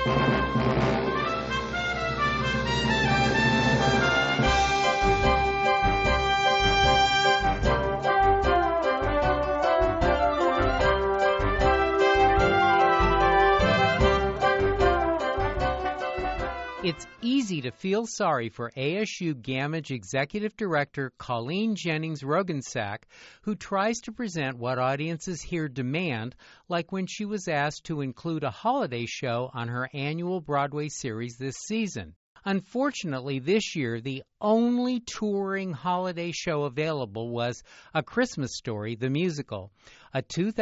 It's easy to feel sorry for ASU Gamage Executive Director Colleen Jennings Rogensack, who tries to present what audiences here demand, like when she was asked to include a holiday show on her annual Broadway series this season. Unfortunately, this year, the only touring holiday show available was A Christmas Story, the musical, a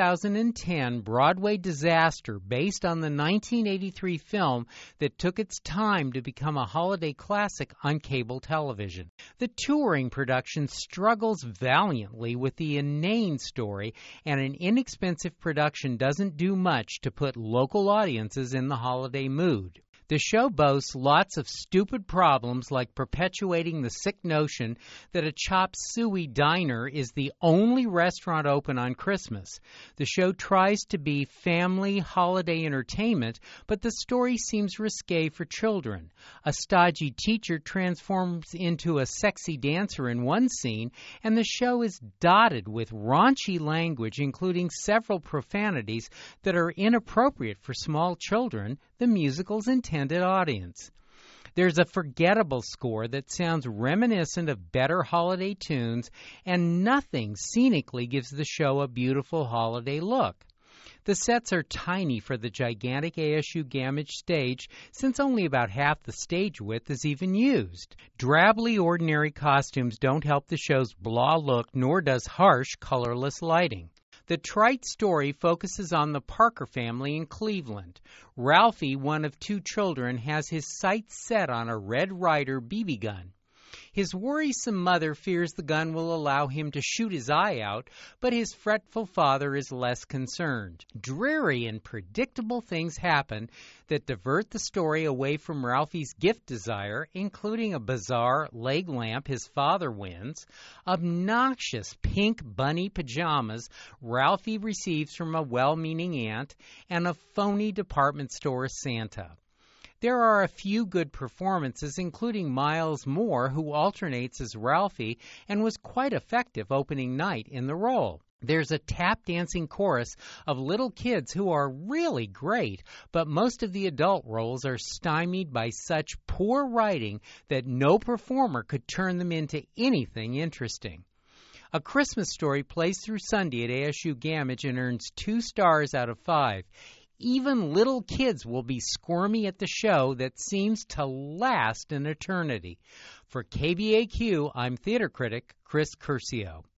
2010 Broadway disaster based on the 1983 film that took its time to become a holiday classic on cable television. The touring production struggles valiantly with the inane story, and an inexpensive production doesn't do much to put local audiences in the holiday mood. The show boasts lots of stupid problems like perpetuating the sick notion that a chop suey diner is the only restaurant open on Christmas. The show tries to be family holiday entertainment, but the story seems risque for children. A stodgy teacher transforms into a sexy dancer in one scene, and the show is dotted with raunchy language, including several profanities that are inappropriate for small children, the musical's intended audience. There's a forgettable score that sounds reminiscent of better holiday tunes, and nothing scenically gives the show a beautiful holiday look. The sets are tiny for the gigantic ASU Gamage stage, since only about half the stage width is even used. Drably ordinary costumes don't help the show's blah look, nor does harsh, colorless lighting. The trite story focuses on the Parker family in Cleveland. Ralphie, one of two children, has his sights set on a Red Ryder BB gun. His worrisome mother fears the gun will allow him to shoot his eye out, but his fretful father is less concerned. Dreary and predictable things happen that divert the story away from Ralphie's gift desire, including a bizarre leg lamp his father wins, obnoxious pink bunny pajamas Ralphie receives from a well-meaning aunt, and a phony department store Santa. There are a few good performances, including Miles Moore, who alternates as Ralphie and was quite effective opening night in the role. There's a tap-dancing chorus of little kids who are really great, but most of the adult roles are stymied by such poor writing that no performer could turn them into anything interesting. A Christmas Story plays through Sunday at ASU Gamage and earns 2 stars out of 5. Even little kids will be squirmy at the show that seems to last an eternity. For KBAQ, I'm theater critic Chris Curcio.